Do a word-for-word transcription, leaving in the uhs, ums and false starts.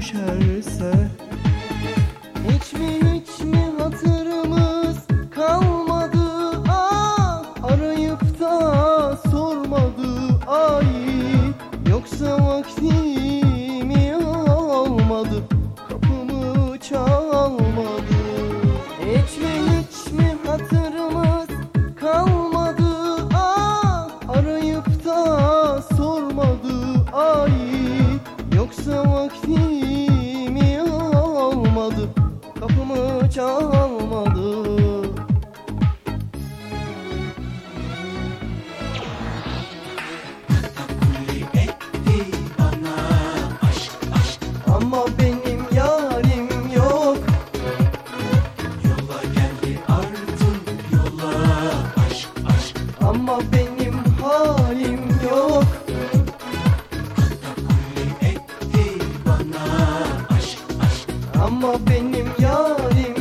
düşerse? Hiç mi hiç mi hatırımız kalmadı? Ah, arayıp da sormadı ay. Yoksa vaktimi almadı, kapımı çalmadı. Hiç mi hiç mi hatırımız kalmadı? Ah, arayıp da sormadı ay. Yoksa vaktimi almadı, kapımı çalmadı. Ama benim yarim yok. Yola geldi artık yola, aşk aşk. Ama benim halim yok. Katakulli etti bana, aşk aşk. Ama benim yarim